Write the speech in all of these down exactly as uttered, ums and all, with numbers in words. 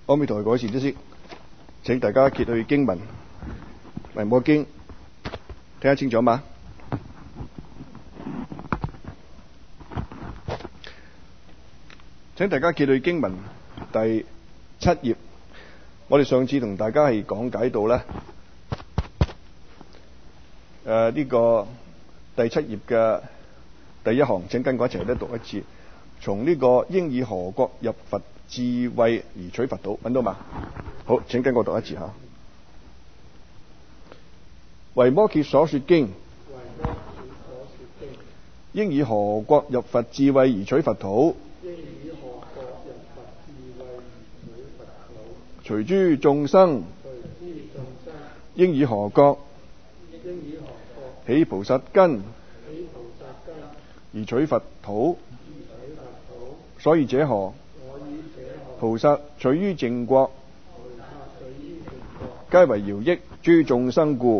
阿彌陀佛，各位善知識，請大家揭去經文《維摩經》，睇得清楚嘛？請大家揭去經文第七頁。我哋上次同大家係講解到咧，誒、呃、呢、這個第七頁嘅第一行，請跟我一齊咧讀一次。從呢個應以何國入佛智慧而取佛土，揾到嘛？好，請跟我讀一次吓。維摩詰所說經，應以何國入佛智慧而取佛土？隨諸眾生，應以何國起菩薩根而取佛土？所以者何？菩薩取於淨國，皆為饒益諸眾生故。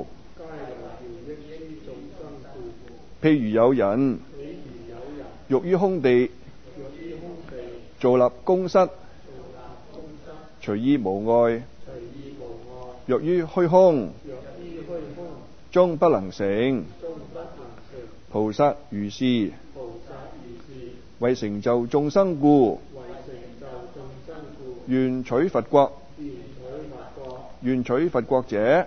譬如有人欲於空地造立宮室，隨意無礙；若於虛空，終不能成。菩薩如是，為成就眾生故，願取佛國。願取佛國者，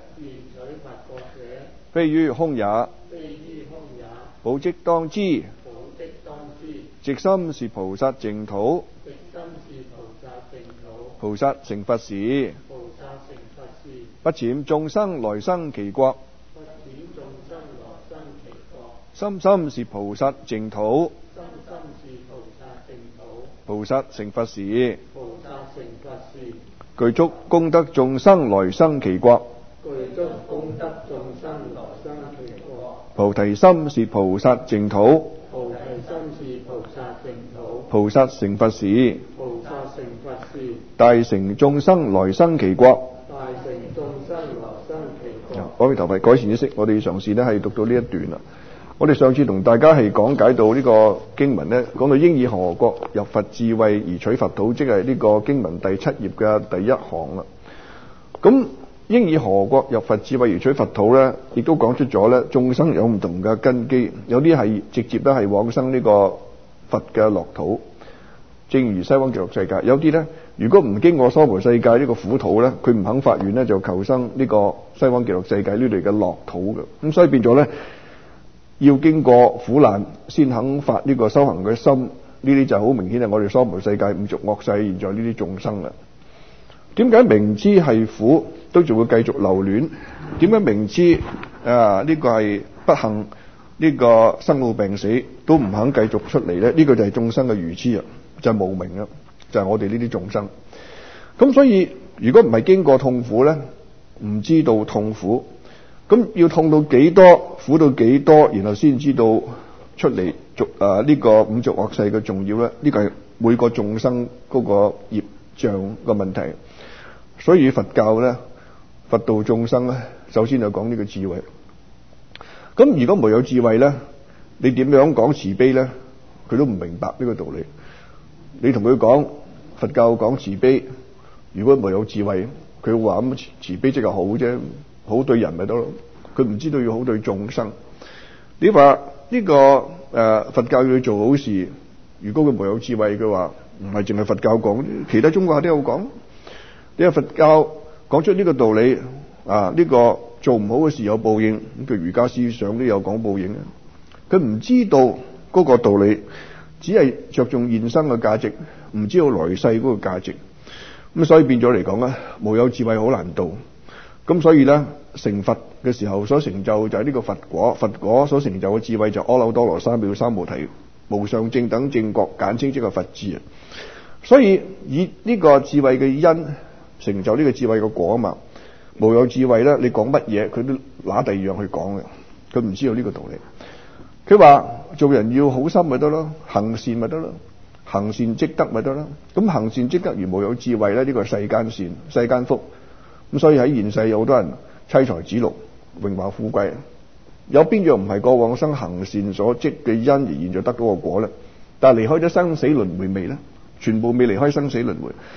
非於空也。寶積當知，直心是菩薩淨土。菩薩成佛時，不諂眾生來生其國。心心是菩薩淨土。菩薩成佛時，具足功德眾生來生其國。菩提心是菩薩淨土。菩薩成佛時，大成眾生來生其國。阿彌陀佛，改善知識，我哋嘗試呢係讀到呢一段啦。我哋上次同大家係講解到呢個經文呢，講到應以何國入佛智慧而取佛土，即係呢個經文第七頁嘅第一行啦。咁應以何國入佛智慧而取佛土呢，亦都講出咗呢，眾生有唔同嘅根基，有啲係直接咧係往生呢個佛嘅樂土，正如西方極樂世界；有啲呢，如果唔經過娑婆世界呢個苦土呢，佢唔肯發願呢，就求生呢個西方極樂世界呢類嘅樂土嘅。咁所以變咗呢，要經過苦難先肯發呢個修行嘅心，呢啲就好明顯係我哋娑婆世界五濁惡世現在呢啲眾生啦。點解明知係苦都仲會繼續留戀？點解明知啊呢個係不幸，呢個生老病死都唔肯繼續出嚟呢？呢個就係眾生嘅愚痴啊，就係無明啊，就係我哋呢啲眾生。咁所以如果唔係經過痛苦呢，唔知道痛苦，咁要痛到幾多，苦到幾多，然後先知道出嚟續啊呢個五濁惡世嘅重要呢？呢個係每個眾生嗰個業障嘅問題。所以佛教呢，佛道眾生呢，首先就講呢個智慧。咁如果沒有智慧呢，你點樣講慈悲呢？佢都唔明白呢個道理。你同佢講佛教講慈悲，如果沒有智慧，佢話咁慈悲即係好啫，好對人咪得咯。佢唔知道要好對眾生。你話呢個誒、呃、佛教要做好事，如果佢沒有智慧嘅話，唔係淨係佛教講，其他宗教都有講。你話佛教講出呢個道理啊，呢、這個做唔好嘅事有報應，咁佢儒家思想都有講報應啊。佢唔知道嗰個道理，只係着重現生嘅價值，唔知道來世嗰個價值。咁所以變咗嚟講咧，無有智慧好難度。咁所以咧，成佛嘅時候所成就就係呢個佛果，佛果所成就嘅智慧就阿耨多羅三藐三菩提無上正等正覺，簡稱即係佛智啊。所以以呢個智慧嘅因成就呢個智慧嘅果啊嘛。無有智慧咧，你講乜嘢佢都拿第二樣去講嘅，佢唔知道呢個道理。佢話做人要好心咪得咯，行善咪得咯，行善積德咪得咯。咁行善積德如無有智慧咧，呢個係世間善世間福。咁所以喺現世有好多人妻財子祿榮華富貴，有邊樣唔係過往生行善所積嘅因而現在得到個果咧？但係離開咗生死輪迴未咧？全部未離開生死輪迴。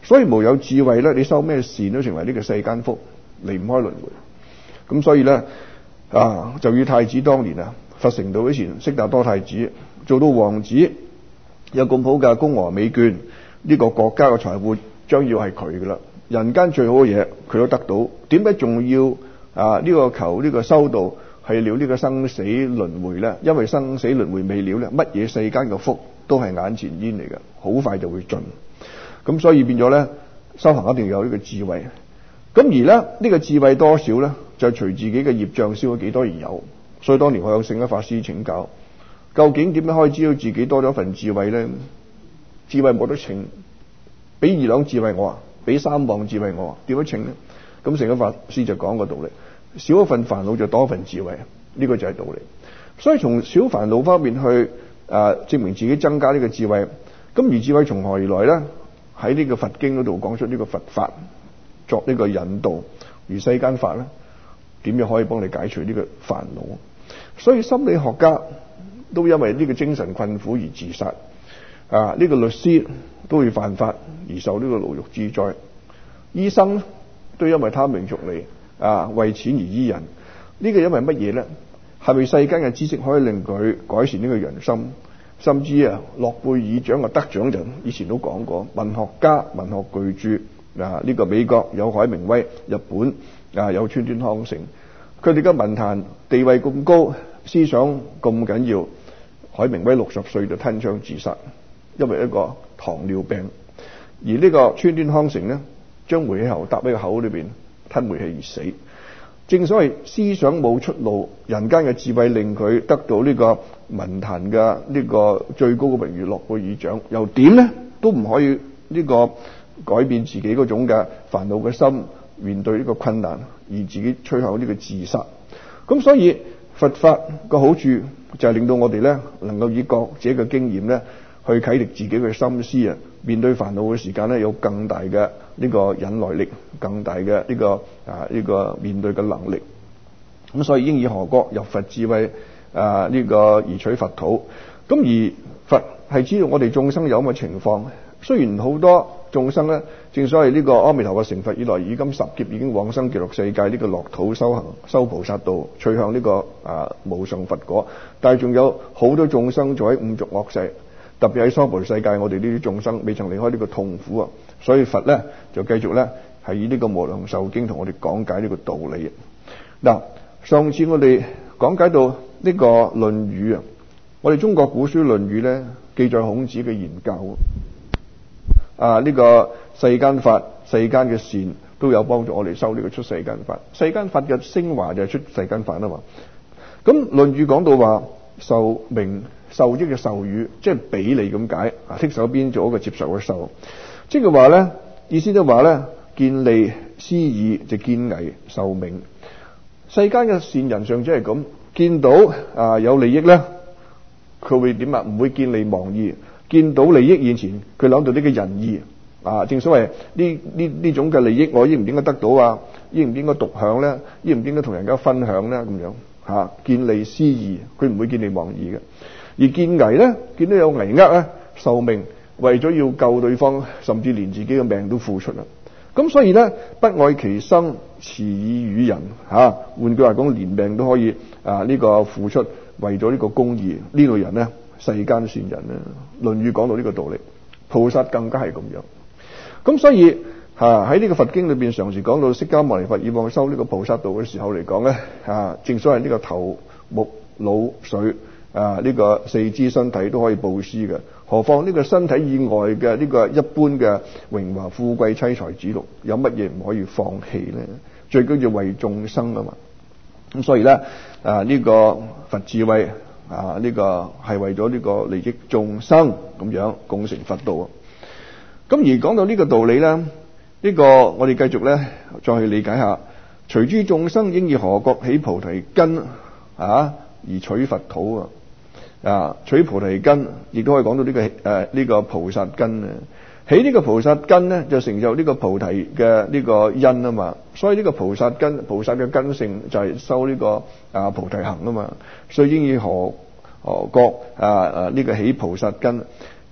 所以無有智慧咧，你修咩善都成為呢個世間福，離唔開輪迴。咁所以咧啊，就以太子當年啊，佛成道之前，悉達多太子做到王子，有咁好嘅宮娥美眷，呢個國家嘅財富將要係佢噶啦，人間最好嘅嘢佢都得到，點解仲要啊呢個求呢個修道係了呢個生死輪迴咧？因為生死輪迴未了咧，乜嘢世間嘅福都係眼前煙嚟嘅，好快就會盡。咁所以變咗咧，修行一定要有呢個智慧。咁而咧呢、這個智慧多少咧，就隨自己嘅業障燒咗幾多而有。所以當年我有聖一法師請教，究竟點樣可以知道自己多咗份智慧咧？智慧冇得稱，俾二兩智慧我啊，俾三磅智慧我啊，點樣稱咧？咁聖一法師就講個道理：少一份煩惱就多一份智慧，呢、這個就係道理。所以從小煩惱方面去誒、呃、證明自己增加呢個智慧。咁而智慧從何而來咧？喺呢個佛經嗰度講出呢個佛法作呢個引導，而世間法咧點樣可以幫你解除呢個煩惱？所以心理學家都因為呢個精神困苦而自殺，啊呢、這個律師都會犯法而受呢個牢獄之災，醫生都因為貪名逐利啊為錢而醫人。呢、這個因為乜嘢咧？係咪世間嘅知識可以令佢改善呢個人心？甚至啊，諾貝爾獎嘅得獎人以前都講過，文學家、文學巨著啊，呢、這個美國有海明威，日本啊有川端康成，佢哋嘅文壇地位咁高，思想咁緊要。海明威六十歲就吞槍自殺，因為一個糖尿病；而呢個川端康成呢，將煤氣喉搭喺個口裏邊吞煤氣而死。正所謂思想冇出路，人間嘅智慧令佢得到呢個文壇嘅呢個最高嘅榮譽諾貝爾獎，又點呢？都唔可以呢個改變自己嗰種嘅煩惱嘅心，面對呢個困難而自己趨向呢個自殺。咁所以佛法個好處就係令到我哋咧能夠以覺者嘅經驗咧去啟迪自己嘅心思啊，面對煩惱嘅時間咧有更大嘅呢個忍耐力，更大嘅呢、這個啊呢、這個面對嘅能力。咁所以應以何國入佛智慧啊呢、這個而取佛土。咁而佛係知道我哋眾生有咁嘅情況，雖然好多眾生咧，正所謂呢個阿彌陀佛成佛以來，已今十劫已經往生極樂世界呢個樂土修行修菩薩道，趨向呢個啊無上佛果。但係仲有好多眾生仲喺五濁惡世。特別喺娑婆世界，我哋呢啲眾生未曾離開呢個痛苦啊，所以佛咧就繼續咧係以呢個無量壽經同我哋講解呢個道理。嗱，上次我哋講解到呢個《論語》啊，我哋中國古書《論語》咧記載孔子嘅言教啊，呢個世間法、世間嘅善都有幫助我哋修呢個出世間法。世間法嘅升華就係出世間法啊嘛。咁《論語》講到話受名。授益嘅授語，即係俾你咁解啊！剔手邊做一個接受嘅受，即係話咧，意思都話咧，見利思義就見危受命。世間嘅善人上者係咁，見到啊有利益咧，佢會點啊？唔會見利忘義，見到利益現前，佢諗到呢個仁義啊！正所謂呢呢呢種嘅利益，我應唔應該得到啊？應唔應該獨享咧？應唔應該同人家分享咧？咁樣嚇、啊，見利思義，佢唔會見利忘義嘅。而見危咧，見到有危厄咧，受命，為咗要救對方，甚至連自己嘅命都付出啦。咁所以咧，不愛其生，辭以與人嚇、啊。換句話講，連命都可以啊呢、這個付出，為咗呢個公義。呢類人咧，世間善人咧，《論語》講到呢個道理，菩薩更加係咁樣。咁所以嚇喺呢個佛經裏邊，常時講到釋迦牟尼佛以往修呢個菩薩道嘅時候嚟講咧，啊正所謂呢個頭目腦髓。啊！呢、這個四肢身體都可以布施嘅，何況呢個身體以外嘅呢個一般嘅榮華富貴妻財子祿，有乜嘢唔可以放棄咧？最緊要為眾生啊嘛！咁所以咧，啊呢、這個佛智慧啊呢、這個係為咗呢個利益眾生咁樣共成佛道。咁而講到呢個道理咧，呢、這個我哋繼續咧再去理解下，隨諸眾生應以何國起菩提根啊而取佛土啊！啊！取菩提根，亦都可以講到呢、這個誒呢、呃這個菩薩根啊。起呢個菩薩根咧，就成就呢個菩提嘅呢個因啊嘛。所以呢個菩薩根，菩薩嘅根性就係修呢、這個啊菩提行啊嘛。所以應以何何國啊啊呢、這個起菩薩根，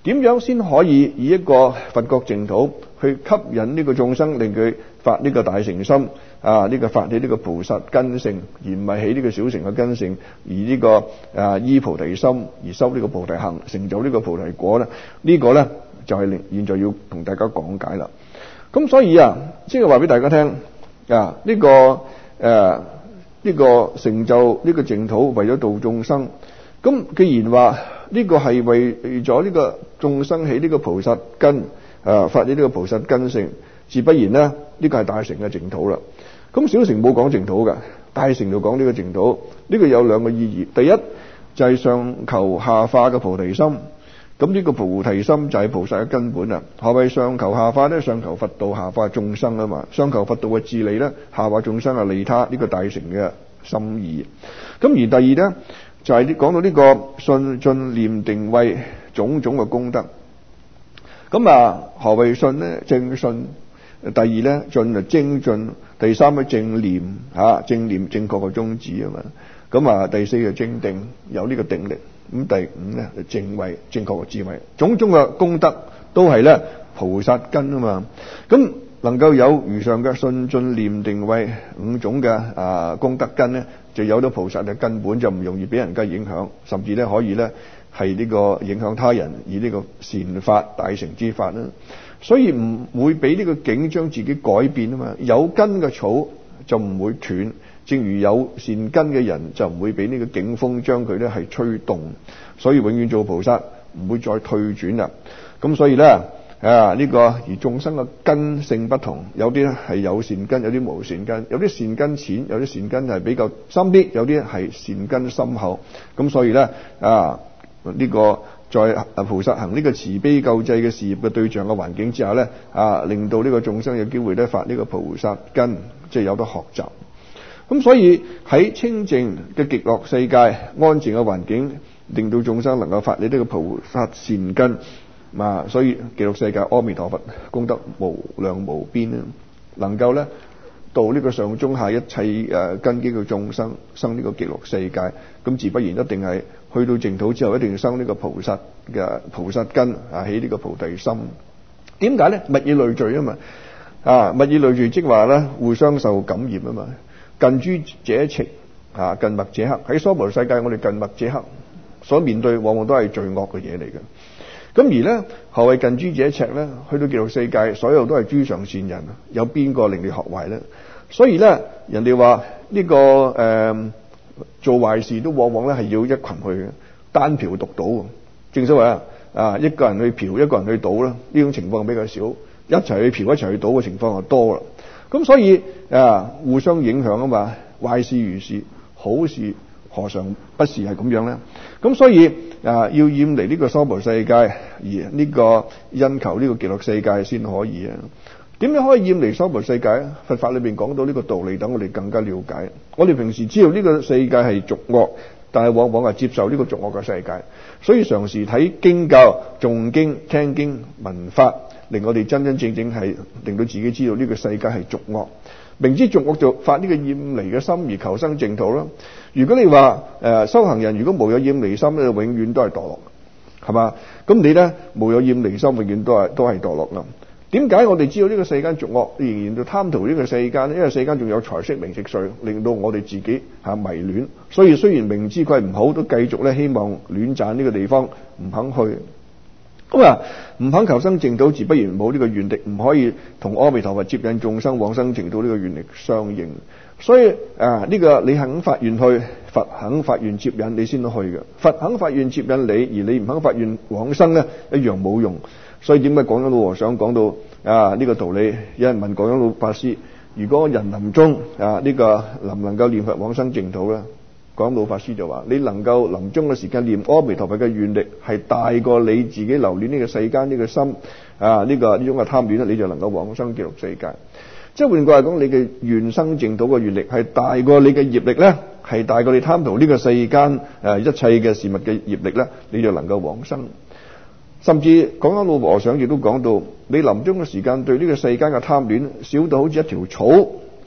點樣先可以以一個佛國淨土去吸引呢個眾生，令佢發呢個大乘心啊？呢、這個發起呢個菩薩根性，而唔係起呢個小乘嘅根性，而呢、這個啊依菩提心而修呢個菩提行，成就呢個菩提果咧。呢、這個咧就係、是、現在要同大家講解啦。咁所以啊，即係話俾大家聽啊，呢、這個誒呢、啊這個成就呢個淨土為咗度眾生。咁既然話呢個係為咗呢個眾生起呢個菩薩根，誒發起呢個菩薩根性，自不然呢，呢個係大乘嘅淨土啦。咁小乘冇講淨土㗎，大乘就講呢個淨土。呢個有兩個意義，第一就係上求下化嘅菩提心。咁呢個菩提心就係菩薩嘅根本啊。何謂上求下化呢？上求佛道，下化眾生啊嘛。上求佛道嘅自利呢，下化眾生啊利他，呢個大乘嘅心意。咁而第二呢，就係講到呢個信進念定慧種種嘅功德。咁啊，何謂信呢？正信。第二咧，進就精進。第三咧，正念嚇，正念正確嘅宗旨啊嘛。咁啊，第四就正定，有呢個定力。咁第五咧就正慧，正確嘅智慧。種種嘅功德都係咧菩薩根啊嘛。咁能夠有如上嘅信進念定慧五種嘅啊功德根咧，就有咗菩薩嘅根本，就唔容易俾人家影響，甚至咧可以咧係呢個影響他人，以呢個善法大乘之法啦。所以唔會俾呢個境將自己改變啊嘛。有根嘅草就唔會斷，正如有善根嘅人就唔會俾呢個境風將佢咧係吹動。所以永遠做菩薩唔會再退轉啦。咁所以咧啊呢、這個而眾生嘅根性不同，有啲咧係有善根，有啲無善根，有啲善根淺，有啲善根係比較深啲，有啲係善根深厚。咁所以咧啊呢、這個在菩薩行呢個慈悲救濟嘅事業嘅對象嘅環境之下咧啊，令到呢個眾生有機會咧發呢個菩薩根，即係有得學習。咁所以喺清淨嘅極樂世界，安靜嘅環境，令到眾生能夠發你呢個菩薩善根。啊，所以極樂世界阿彌陀佛功德無量無邊啦，能夠咧度呢個上中下一切誒根基嘅眾生生呢個極樂世界，咁自不然一定係去到淨土之後一定要生呢個菩薩嘅菩薩根啊，起呢個菩提心。點解咧？物以類聚啊嘛，啊物以類聚即話咧互相受感染啊嘛。近朱者赤啊，近墨者黑。喺娑婆世界，我哋近墨者黑所面對往往都係罪惡嘅嘢嚟嘅。咁而咧，何謂近朱者赤咧？去到極樂世界，所有都係諸上善人，有邊個令你學壞咧？所以咧，人哋話呢個誒、呃、做壞事都往往咧係要一群去單嫖獨賭。正所謂啊，啊一個人去嫖，一個人去賭啦，呢種情況比較少。一齊去嫖，一齊去賭嘅情況就多啦。咁所以啊，互相影響啊嘛。壞事如是，好事何嘗不是係咁樣咧？咁所以啊，要遠離呢個娑婆世界，而呢個因求呢個極樂世界先可以啊。點樣可以遠離娑婆世界？佛法裏邊講到呢個道理，等我哋更加了解。我哋平時知道呢個世界係俗惡，但係往往係接受呢個俗惡嘅世界，所以常時睇經教、誦經、聽經、聞法，令我哋真真正正係令到自己知道呢個世界係俗惡。明知俗惡就發呢個厭離嘅心而求生淨土啦。如果你話誒、呃、修行人如果無有厭離心咧，永遠都係墮落，係嘛？咁你咧無有厭離心，永遠都係都係墮落啦。點解我哋知道呢個世間俗惡，仍然要貪圖呢個世間呢？因為世間仲有財色名食睡，令到我哋自己嚇迷戀。所以雖然明知佢係唔好，都繼續咧希望戀賺呢個地方，唔肯去。咁啊，唔肯求生淨土，自不然冇呢個願力，唔可以同阿彌陀佛接引眾生往生淨土呢個願力相應。所以啊，呢個你肯發願去，佛肯發願接引你先去嘅。佛肯發願接引你，而你唔肯發願往生咧，一樣冇用。所以點解廣欽老和尚講到啊呢個道理？有人問廣欽老法師：如果人臨終啊呢個能唔能夠念佛往生淨土咧？廣欽老法師就話：你能夠臨終嘅時間念阿彌陀佛嘅願力係大過你自己留戀呢個世間呢個心啊呢個呢種嘅貪戀咧，你就能夠往生極樂世界。即係換句話講，你嘅願生淨土嘅願力係大過你嘅業力咧，係大過你貪圖呢個世間誒一切嘅事物嘅業力咧，你就能夠往生。甚至廣欽老和尚亦都講到，你臨終嘅時間對呢個世間嘅貪戀少到好似一條草，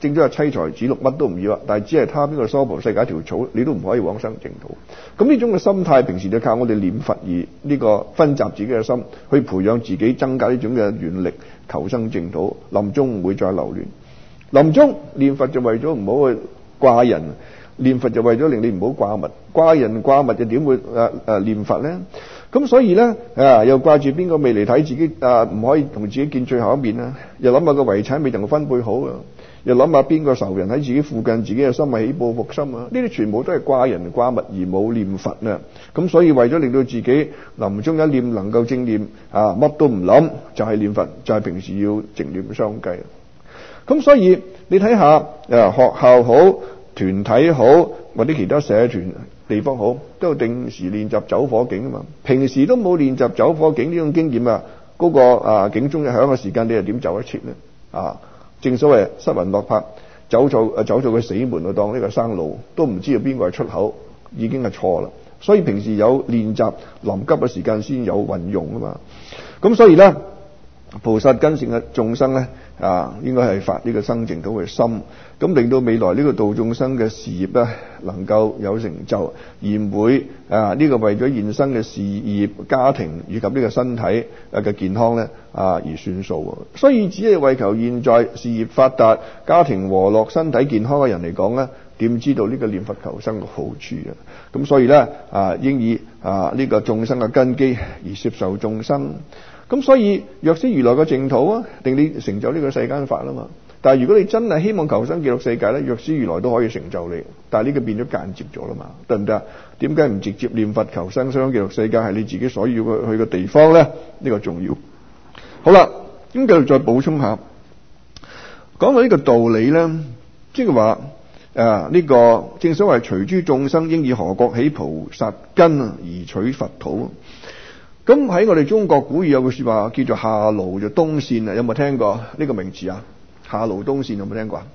正所謂妻財子祿乜都唔要啊，但係只係貪邊個娑婆世界一條草，你都唔可以往生淨土。咁呢種嘅心態，平時就靠我哋念佛而呢個分集自己嘅心，去培養自己，增加呢種嘅願力，求生淨土。臨終唔會再留戀。臨終念佛就為咗唔好去掛人，念佛就為咗令你唔好掛物。掛人掛物就點會誒誒、呃、念佛咧？咁所以咧啊，又掛住邊個未嚟睇自己啊，唔可以同自己見最後一面啊！又諗下個遺產未能夠分配好啊！又諗下邊個仇人喺自己附近，自己嘅心係起報復心啊！呢啲全部都係掛人掛物而冇念佛啊！咁所以為咗令到自己臨終一念能夠正念啊，乜都唔諗，就係、是、念佛，就係、是、平時要靜念相繼。咁所以你睇下誒，學校好，團體好，或者其他社團地方好，都有定時練習走火警啊嘛。平時都冇練習走火警呢種經驗啊，嗰、那個啊警鐘一響嘅時間，你又點走得切呢？啊，正所謂失魂落魄，走錯誒走錯個死門啊，當呢個生路，都唔知道邊個係出口，已經係錯啦。所以平時有練習，臨急嘅時間先有運用啊嘛。咁所以咧，菩薩根性嘅眾生咧啊，應該係發呢個生淨土嘅心，咁令到未來呢個度眾生嘅事業咧能夠有成就，而唔會啊呢、這個為咗現生嘅事業、家庭以及呢個身體嘅健康咧啊而算數。所以只係為求現在事業發達、家庭和樂、身體健康嘅人嚟講咧，點知道呢個念佛求生嘅好處啊？咁所以咧啊，應以啊呢、這個眾生嘅根基而攝受眾生。咁所以藥師如來嘅淨土啊，令你成就呢個世間法啦嘛。但係如果你真係希望求生極樂世界咧，藥師如來都可以成就你，但係呢個變咗間接咗啦嘛，得唔得？點解唔直接念佛求生生極樂世界係你自己所要去嘅地方咧？呢、這個重要。好啦，咁繼續再補充下，講到呢個道理咧，即係話誒呢個正所謂隨諸眾生應以何國起菩薩根而取佛土。咁喺我哋中國古語有句說話叫做夏爐就冬扇啊，有冇聽過呢個名詞啊？夏爐冬扇有冇聽過啊？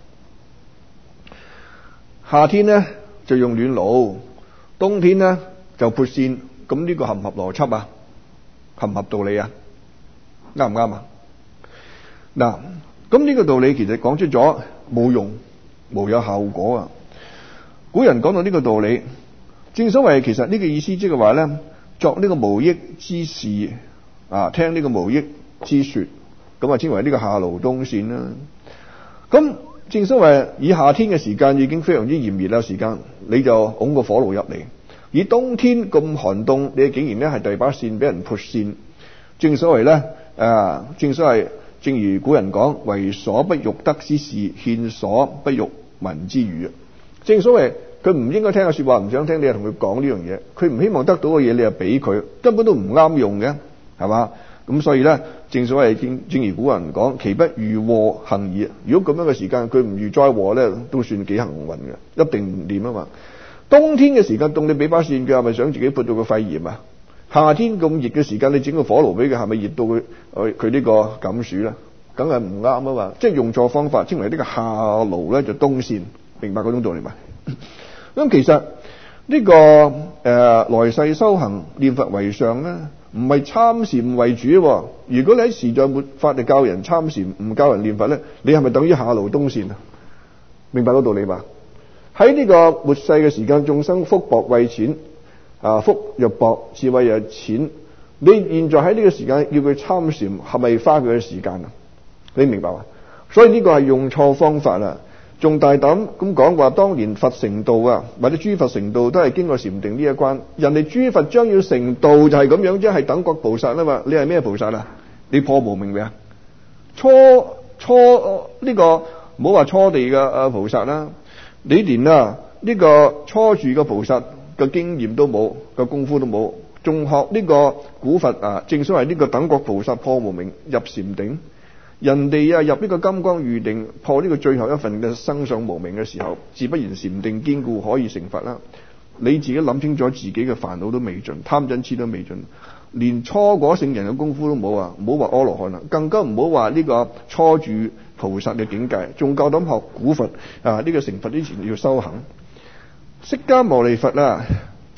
夏天咧就用暖爐，冬天咧就撥扇。咁呢個合唔合邏輯啊？合唔合道理啊？啱唔啱啊？嗱，咁呢個道理其實講出咗冇用，無有效果啊！古人講到呢個道理，正所謂其實呢個意思即係話咧，作呢個無益之事啊，聽呢個無益之說，咁啊稱為呢個夏爐冬扇啦。咁正所謂以夏天嘅時間已經非常之炎熱啦，時間你就拱個火爐入嚟；以冬天咁寒凍，你竟然咧係第二把扇俾人撥扇。正所謂咧啊，正所謂正如古人講，為所不欲得之事，獻所不欲聞之語。正所謂佢唔應該聽嘅說話，唔想聽，你又同佢講呢樣嘢。佢唔希望得到嘅嘢，你又俾佢，根本都唔啱用嘅，係嘛？咁所以咧，正所謂正正如古人講，其不遇禍幸矣。如果咁樣嘅時間，佢唔遇災禍咧，都算幾幸運嘅，一定唔掂啊嘛。冬天嘅時間凍，你俾把扇佢，係咪想自己潑到個肺炎啊？夏天咁熱嘅時間，你整個火爐俾佢，係咪熱到佢佢呢個感暑咧？梗係唔啱啊嘛！即係用錯方法，稱為呢個夏爐咧就冬扇，明白嗰種道理嘛？咁其實呢、這個誒、呃、來世修行念佛為上咧，唔係參禪為主。如果你喺時在末法嚟教人參禪，唔教人念佛咧，你係咪等於夏爐冬扇啊？明白嗰道理嘛？喺呢個末世嘅時間，眾生福薄慧淺啊，福又薄，智慧又淺。你現在喺呢個時間叫佢參禪，係咪花佢嘅時間啊？你明白嘛？所以呢個係用錯方法啦。仲大膽咁講話，當年佛成道啊，或者諸佛成道都係經過禪定呢一關。人哋諸佛將要成道就係咁樣啫，係等覺菩薩啊嘛。你係咩菩薩啊？你破無明未啊？初初呢、這個唔好話初地嘅啊菩薩啦，你連啊呢個初住嘅菩薩嘅經驗都冇，個功夫都冇，仲學呢個古佛啊？正所謂呢個等覺菩薩破無明入禪定。人哋啊入呢個金剛喻定，破呢個最後一份嘅生上無明嘅時候，自不然禪定堅固，可以成佛啦。你自己諗清楚，自己嘅煩惱都未盡，貪嗔癡都未盡，連初果聖人嘅功夫都冇啊！唔好話阿羅漢啦，更加唔好話呢個初住菩薩嘅境界，仲夠膽學古佛啊！呢、這個成佛之前要修行。釋迦牟尼佛啊，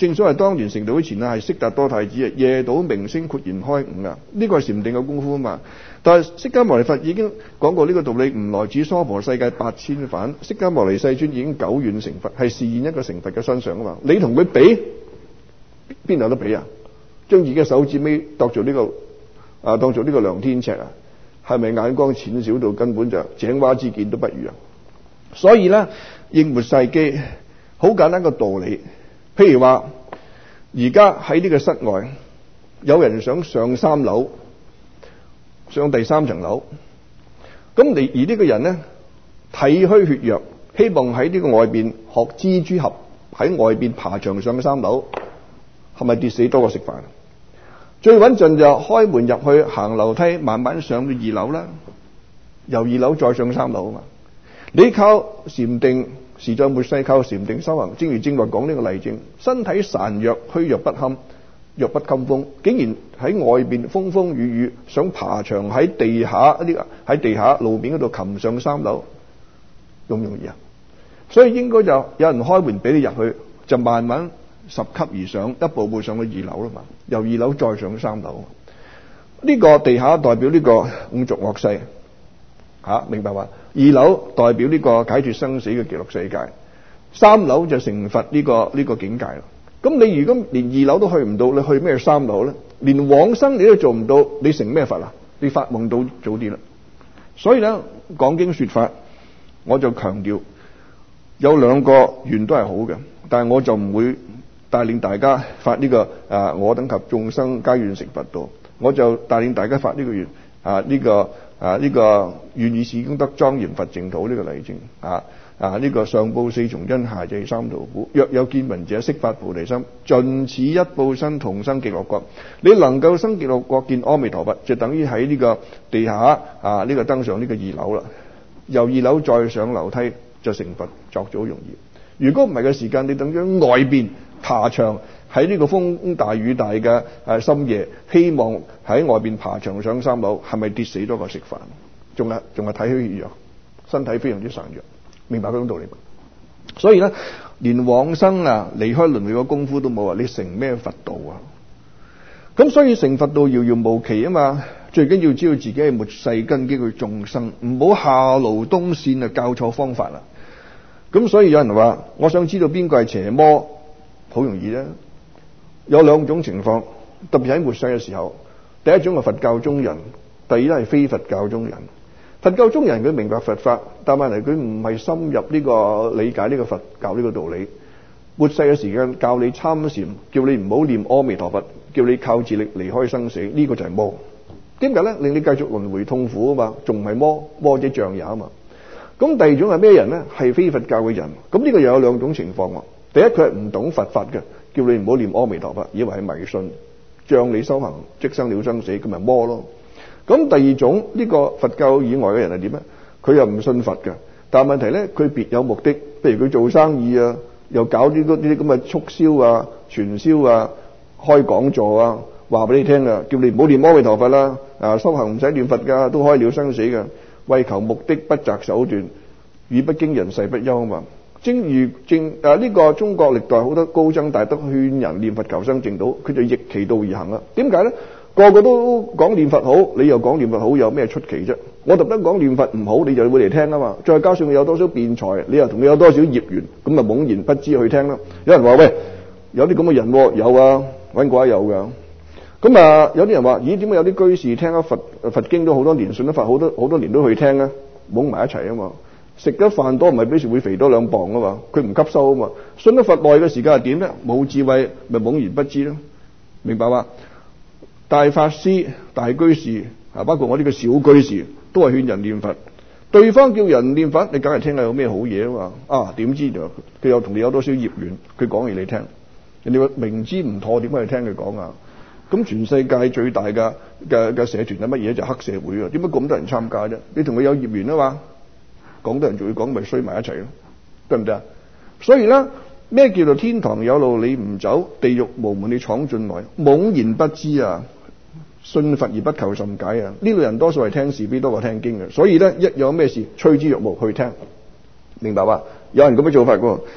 正所謂當年成道之前啊，係悉達多太子啊，夜睹明星豁然開悟啊，呢個係禪定嘅功夫啊嘛。但係釋迦牟尼佛已經講過呢個道理，吾來只娑婆世界八千返，釋迦牟尼世尊已經久遠成佛，係示現一個成佛嘅身上啊嘛。你同佢比，邊有得比啊？將自己嘅手指尾當做呢個啊，當做呢個量天尺啊，係咪眼光淺小到根本就井蛙之見都不如啊？所以咧，應末世機好簡單個道理。譬如話，而家喺呢個室外，有人想上三樓，上第三層樓，咁你而呢個人呢，體虛血弱，希望喺呢個外邊學蜘蛛俠喺外邊爬牆上三樓，係咪跌死多過食飯？最穩陣就開門入去，行樓梯慢慢上到二樓啦，由二樓再上三樓啊嘛。你靠禪定，時在末世靠禪定修行，正如正話講呢個例證，身體孱弱虛弱不堪，弱不禁風，竟然喺外邊風風雨雨想爬牆喺地下呢個喺地下路面嗰度擒上三樓，容唔容易啊？所以應該就有人開門俾你入去，就慢慢十級而上，一步步上去二樓啦嘛，由二樓再上三樓。呢個地下代表呢個五濁惡世，吓明白嘛？二樓代表呢個解脫生死嘅極樂世界，三樓就成佛呢個呢個境界啦。咁你如果連二樓都去唔到，你去咩三樓咧？連往生你都做唔到，你成咩佛啊？你發夢到早啲啦。所以咧，講經說法，我就強調有兩個願都係好嘅，但係我就唔會帶領大家發呢個啊，我等及眾生皆願成佛道。我就帶領大家發呢個願啊，呢個啊呢個願以此功德莊嚴佛淨土呢個例證啊啊呢個上報四重恩，下濟三途苦。若有見聞者，悉發菩提心，盡此一報身，同生極樂國。你能夠生極樂國見阿彌陀佛，就等於喺呢個地下啊呢個登上呢個二樓啦。由二樓再上樓梯就成佛，作早容易。如果唔係嘅時間，你等咗外邊爬牆，喺呢個風大雨大嘅誒深夜，希望喺外邊爬牆上三樓，係咪跌死多過食飯？仲係仲係體虛血弱，身體非常之孱弱，明白嗰種道理嘛？所以咧，連往生啊離開輪迴嘅功夫都冇啊！你成咩佛道啊？咁所以成佛道遙遙無期啊嘛！最緊要知道自己係末世根基嘅眾生，唔好下爐東線啊，教錯方法啦。咁所以有人話，我想知道邊個係邪魔，好容易咧。有兩種情況，特別喺末世嘅時候，第一種係佛教中人，第二咧係非佛教中人。佛教中人佢明白佛法，但係嚟佢唔係深入呢個理解呢個佛教呢個道理。末世嘅時間教你參禪，叫你唔好念阿彌陀佛，叫你靠自力離開生死，呢、這個就係魔。點解咧？令你繼續輪迴痛苦啊嘛，仲唔係魔？魔者障也啊嘛。咁第二種係咩人咧？係非佛教嘅人。咁呢個又有兩種情況喎。第一，佢係唔懂佛法嘅，叫你唔好念阿彌陀佛，以為係迷信，將你修行即生了生死，咁咪魔咯。咁第二種呢、這個佛教以外嘅人係點咧？佢又唔信佛嘅，但係問題咧，佢別有目的，譬如佢做生意啊，又搞啲嗰啲咁嘅促銷啊、傳銷啊、開講座啊，話俾你聽啊，叫你唔好念阿彌陀佛啦，啊修行唔使念佛噶，都可以了生死嘅，為求目的不擇手段，語不驚人誓不休啊嘛。正如正啊呢、這個中國歷代好多高僧大德勸人念佛求生淨土，佢就逆其道而行啦。點解咧？個個都講念佛好，你又講念佛好，有咩出奇啫？我特登講念佛唔好，你就會嚟聽啊嘛。再加上佢有多少辯才，你又同佢有多少業緣，咁啊懵然不知去聽啦。有人話喂，有啲咁嘅人喎，有啊，搵過有噶。咁啊，有啲人話，咦，點解有啲居士聽咗佛佛經都好多年，信咗佛好多好多年都去聽咧，懵埋一齊啊嘛。食得飯多唔係幾時會肥多兩磅啊嘛？佢唔吸收啊嘛。信咗佛耐嘅時間係點咧？冇智慧咪懵然不知咯。明白嘛？大法師、大居士啊，包括我呢個小居士，都係勸人念佛。對方叫人念佛，你梗係聽下有咩好嘢啊嘛？啊，點知就佢又同你有多少業緣？佢講嘢你聽，人哋話明知唔妥，點解去聽佢講啊？咁全世界最大嘅嘅嘅社團係乜嘢？就係、黑社會啊！點解咁多人參加啫？你同佢有業緣啊嘛？講多人仲要講，咪衰埋一齊咯，對唔對啊？所以咧，咩叫做天堂有路你唔走，地獄無門你闖進來，懵然不知啊！信佛而不求甚解啊！呢類人多數係聽是非多過聽經嘅，所以咧一有咩事趨之若鶩去聽，明白吧？有人咁樣做法嘅。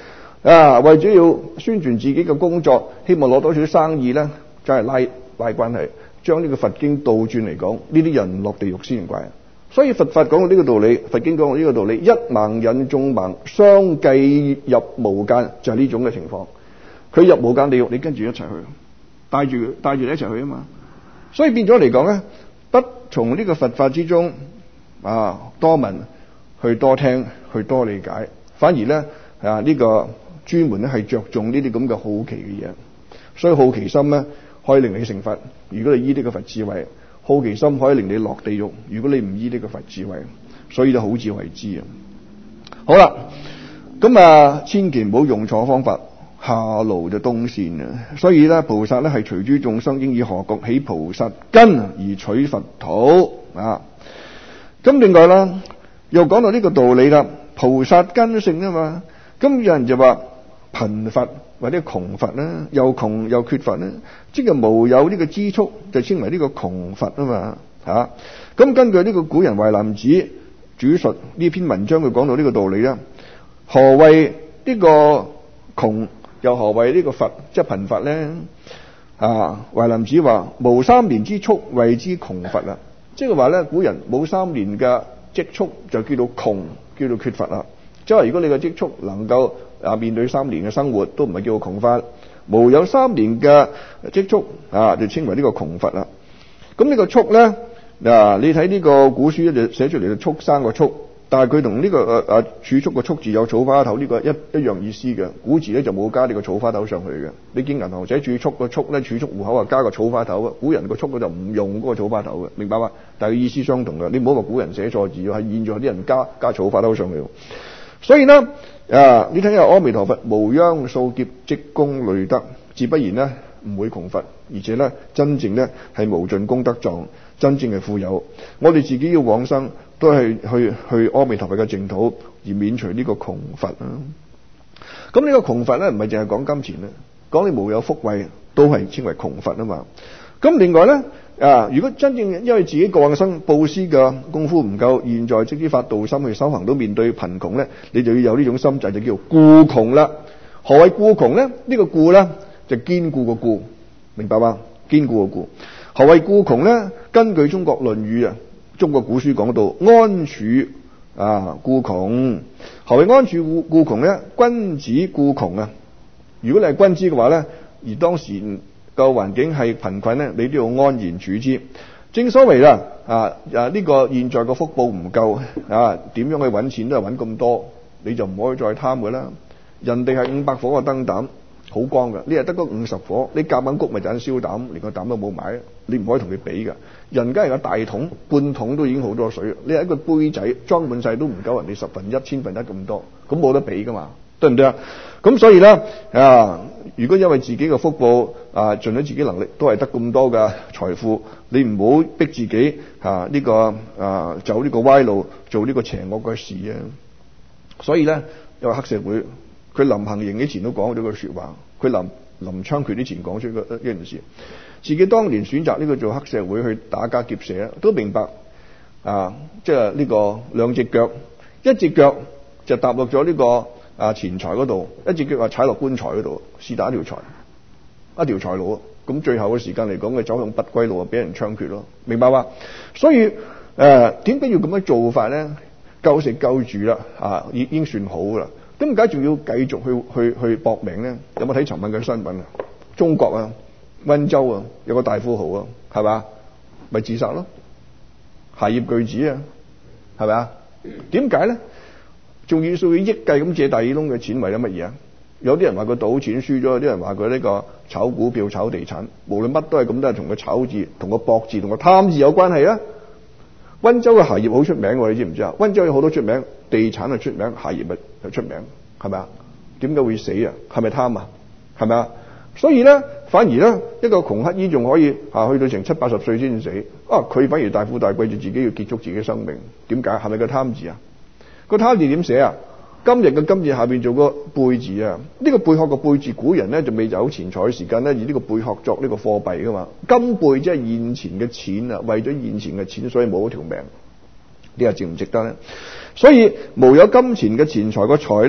啊，為咗要宣傳自己嘅工作，希望攞多少生意咧，真係拉拉關係，將呢個佛經倒轉嚟講，呢啲人唔落地獄先怪。所以佛法講到呢個道理，佛經講到呢個道理，一盲引眾盲，相繼入無間，就係呢種嘅情況。佢入無間地獄，你跟住一齊去，帶住帶住你一齊去啊嘛。所以變咗嚟講咧，不從呢個佛法之中啊多聞，去多聽，去多理解，反而咧啊呢個專門咧係着重呢啲咁嘅好奇嘅嘢。所以好奇心咧可以令你成佛，如果你依呢個佛智慧。好奇心可以令你落地獄，如果你唔依呢個佛智慧，所以就好自為之啊。好啦，咁啊，千祈唔好用錯方法，下路就東線啊。所以咧，菩薩咧係隨諸眾生應以何國起菩薩根而取佛土啊。咁另外啦，又講到呢個道理啦，菩薩根性啊嘛。咁有人就話貧乏或者窮乏啦，又窮又缺乏啦，即係無有呢個資蓄，就稱為呢個窮乏啊嘛嚇。咁根據呢個古人淮南子主述呢篇文章，佢講到呢個道理啦。何謂呢個窮？又何謂呢個乏？即係貧乏咧？啊，淮南子話無三年之蓄謂之窮乏啦。即係話咧，古人冇三年嘅積蓄就叫做窮，叫做缺乏啦。即係如果你嘅積蓄能夠啊面對三年嘅生活，都唔係叫做窮乏。無有三年嘅積蓄啊，就稱為呢個窮乏啦。咁呢個蓄咧，嗱你睇呢個古書咧就寫出嚟就蓄生個蓄，但係佢同呢個誒誒儲蓄個蓄字有草花頭呢個一一樣意思嘅。古字咧就冇加呢個草花頭上去嘅。你見銀行寫儲蓄個蓄咧，儲蓄戶口啊加個草花頭嘅。古人個蓄就唔用嗰個草花頭嘅，明白嘛？但係意思相同嘅。你唔好話古人寫錯字，係現在啲人加加草花頭上去。所以呢，啊，你睇下阿彌陀佛無央數劫積功累德，自不然呢唔會窮乏，而且呢真正呢係無盡功德狀，真正係富有。我哋自己要往生都係去去阿彌陀佛嘅淨土，而免除呢個窮乏啊。咁呢個窮乏呢唔係淨係講金錢啦，講你無有福慧都係稱為窮乏啊嘛。咁另外呢，啊，如果真正因為自己過生布施嘅功夫唔夠，現在即知發道心去修行都面對貧窮咧，你就要有呢種心制，就叫固窮啦。何謂固窮咧？呢、這個固咧就堅固個固，明白嗎？堅固個固。何謂固窮咧？根據中國論語啊，中國古書講到安處啊固窮。何謂安處固固窮咧？君子固窮啊。如果你係君子嘅話咧，而當時個環境係貧困咧，你都要安然處之。正所謂啦，啊啊呢、這個現在個福報唔夠啊，點樣去揾錢都係揾咁多，你就唔可以再貪㗎啦。人哋係五百火嘅燈膽，好光㗎，你係得嗰五十火，你夾硬谷咪就係燒膽，連個膽都冇買，你唔可以同佢比㗎。人家係個大桶，半桶都已經好多水，你係一個杯仔裝滿晒都唔夠人哋十分一、千分一咁多，咁冇得比㗎嘛，對唔對啊？咁所以咧啊，如果因為自己嘅福報啊，盡咗自己能力都係得咁多嘅財富，你唔好逼自己啊呢、這個啊走呢個歪路，做呢個邪惡嘅事啊。所以咧，因為黑社會佢臨行刑之前都講咗句說話，佢臨臨槍決之前講出一個一件事，自己當年選擇呢個做黑社會去打家劫舍，都明白啊，即係呢個兩隻腳，一隻腳就踏落咗呢個啊錢財嗰度，一隻腳啊踩落棺材嗰度，是打一條財，一條財路啊。咁最後嘅時間嚟講，佢走向不歸路啊，俾人槍決咯，明白嘛？所以誒，點解要咁樣做法咧？夠食夠住啦，啊，已經算好噶啦。點解仲要繼續去去去搏命咧？有冇睇尋晚嘅新聞啊？中國啊，溫州啊，有個大富豪啊，係嘛，咪自殺咯？鞋業巨子啊，係咪啊？點解咧？仲要數以億計咁借大耳窿嘅錢為咗乜嘢啊？有啲人話佢賭錢輸咗，有啲人話佢呢個炒股票、炒地產，無論乜都係咁，都係同個炒字、同個博字、同個貪字有關係啊！溫州嘅鞋業好出名喎，你知唔知啊？溫州有好多出名，地產係出名，鞋業咪又出名，係咪啊？點解會死啊？係咪貪啊？係咪啊？所以咧，反而咧，一個窮乞衣仲可以啊去到成七八十歲先死啊！佢反而大富大貴，就自己要結束自己生命，點解？係咪個貪字啊？個貪字點寫啊？今日嘅今字下邊做個貝字啊！呢、這個貝殼個貝字，古人咧就未有錢財嘅時間咧，以呢個貝殼作呢個貨幣噶嘛。金貝即係現錢嘅錢啊，為咗現錢嘅錢，所以冇咗條命。呢個值唔值得咧？所以無有金錢嘅錢財個財咧，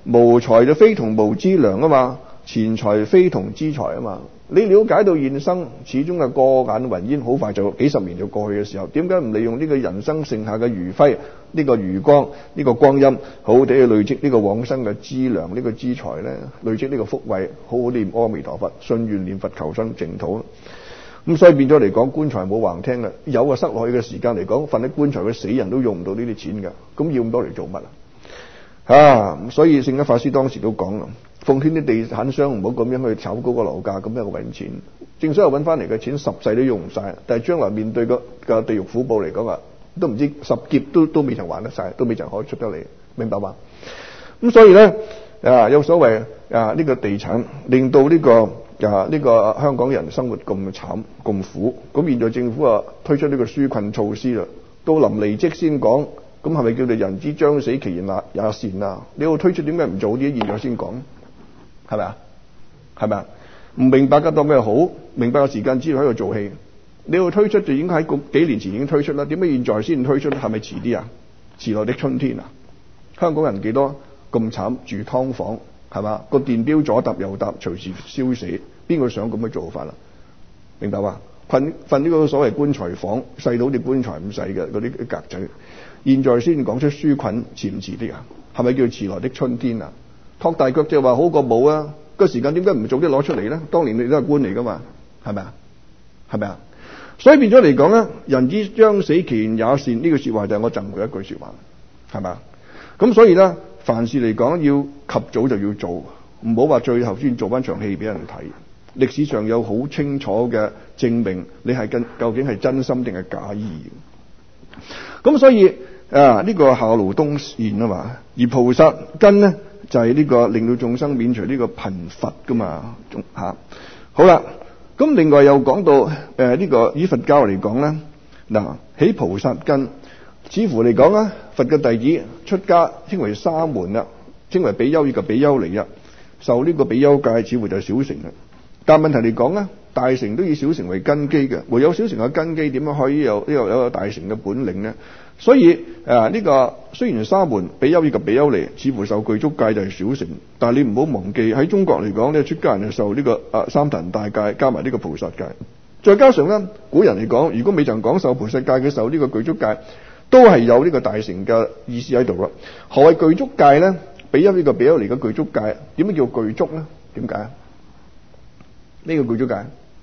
無財就非同無資糧啊嘛，錢財非同資財啊嘛。你了解到現生始終係過眼雲煙，好快就幾十年就過去嘅時候，點解唔利用呢個人生剩下嘅餘暉，呢個餘光，呢個光陰，好好地去累積呢個往生嘅資糧，呢個資財咧，累積呢個福慧，好好念阿彌陀佛，信願念佛求生淨土。咁所以變咗嚟講，棺材冇橫聽啦，有啊塞落去嘅時間嚟講，瞓喺棺材嘅死人都用唔到呢啲錢㗎，咁要咁多嚟做乜啊？啊，所以聖一法師當時都講啦，奉勸啲地產商唔好咁樣去炒高個樓價，咁樣去揾錢。正所謂揾翻嚟嘅錢十世都用唔晒，但係將來面對個個地獄苦報嚟講啊，都唔知十劫都都未曾還得晒，都未曾可以出得嚟，明白嘛？咁所以咧啊，有所謂啊呢個地產令到呢個啊呢個香港人生活咁慘咁苦，咁現在政府啊推出呢個紓困措施啦，到臨離職先講。咁係咪叫做人之將死其言也善啊？你要推出點解唔早啲？現在先講，係咪啊？係咪啊？唔明白得當咩好？明白個時間之後喺度做戲。你要推出就應該喺幾年前已經推出啦。點解現在先推出？係咪遲啲啊？遲來的春天啊！香港人幾多咁慘住劏房係嘛？個電錶左搭右搭，隨時燒死。邊個想咁嘅做法啊？明白嘛？瞓瞓呢個所謂棺材房，細到好似棺材咁細嘅嗰啲格仔。現在先講出紓困，遲唔遲啲啊？係咪叫遲來的春天啊？托大腳就話好過冇啊！個時間點解唔早啲攞出嚟咧？當年你都係官嚟噶嘛，係咪啊？係咪啊？所以變咗嚟講咧，人之將死其言也善，呢句說話就係我贈佢一句說話，係咪啊？咁所以咧，凡事嚟講要及早就要做，唔好話最後先做翻場戲俾人睇。歷史上有好清楚嘅證明，你係跟究竟係真心定係假意。咁所以啊，呢、這個夏勞東線啊嘛，而菩薩根呢就係、是、呢個令到眾生免除呢個貧乏噶嘛，吓、啊、好啦。咁另外又講到誒呢、呃這個以佛教嚟講咧，嗱起菩薩根，似乎嚟講啊，佛嘅弟子出家稱為沙門啦，稱為比丘以及比丘尼啊，受呢個比丘戒，似乎就係小乘啦。但問題嚟講咧，大乘都以小乘為根基嘅，沒有小乘嘅根基，點樣可以有呢個有一個大乘嘅本領呢？所以誒呢、呃這個雖然沙門比丘以及比丘尼似乎受具足戒就係小乘，但係你唔好忘記喺中國嚟講呢，出家人係受呢、這個啊、呃、三壇大戒加埋呢個菩薩戒，再加上咧古人嚟講，如果未曾講受菩薩戒嘅受呢個具足戒，都係有呢個大乘嘅意思喺度啦。何謂具足戒咧？比丘呢個比丘尼嘅具足戒，點樣叫具足咧？點解？呢個具足戒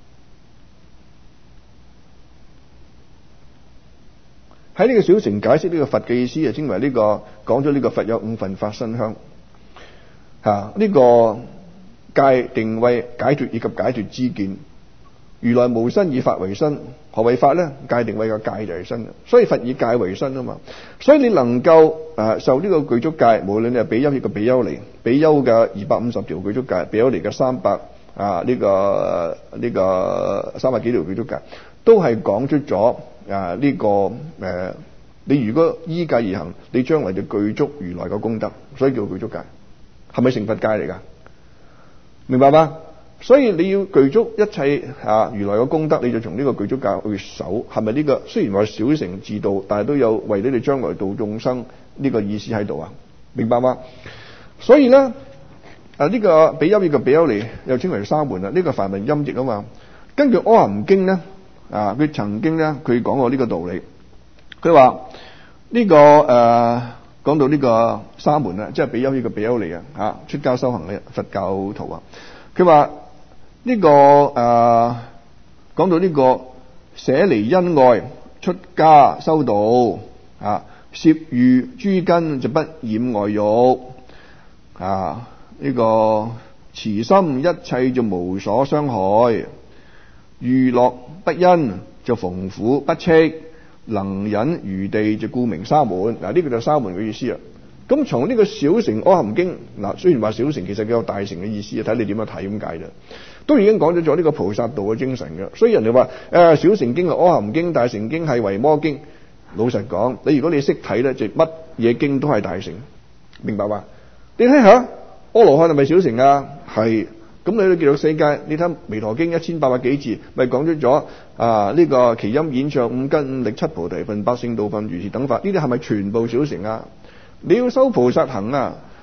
喺呢個小乘解釋呢個佛嘅意思，就稱為呢、這個講咗呢個佛有五分法身香吓，呢、這個戒定慧解脫以及解脫知見，如來無身以法為身。何謂法咧？戒定慧嘅戒就係身，所以佛以戒為身啊嘛。所以你能夠誒受呢個具足戒，無論你係比丘以及比丘尼，比丘嘅二百五十條具足戒，比丘尼嘅三百。啊！呢、這個呢、這個三百幾條具足戒，都係講出咗啊！呢、這個誒、呃，你如果依戒而行，你將來就具足如來嘅功德，所以叫具足戒。係咪成佛戒嚟㗎？明白嗎？所以你要具足一切啊如來嘅功德，你就從呢個具足戒去守。係咪呢個？雖然話小乘自度，但係都有為你哋將來度眾生呢個意思喺度啊！明白嗎？所以咧。啊！呢、這個比丘以及比丘尼又稱為沙門啦。呢、這個梵文音譯啊嘛。根據《阿含經》咧，啊，佢曾經咧佢講過呢個道理。佢話呢個誒講、呃、到呢個沙門啊，即係比丘以及比丘尼啊，嚇出家修行嘅佛教徒啊。佢話呢個誒講、呃、到呢個捨離恩愛出家修道啊，攝御諸根就不染外欲啊。呢、這個慈心一切就無所傷害，遇樂不欣就逢苦不戚，能忍如地就故名沙門。嗱，呢個就係沙門嘅意思啊。咁從呢個小乘阿含經，嗱雖然話小乘，其實佢有大乘嘅意思啊，睇你點樣睇咁解啫。都已經講咗咗呢個菩薩道嘅精神嘅。所以人哋話誒小乘經係阿含經，大乘經係維摩經。老實講，你如果你識睇咧，就乜嘢經都係大乘，明白嘛？你睇下。阿羅漢係咪小乘啊？係。咁你去極樂世界，你睇彌陀經一千八百幾字，咪講出咗啊呢、這個其音演唱五根五力七菩提分八聖道分如是等法，呢啲係咪全部小乘啊？你要修菩薩行啊，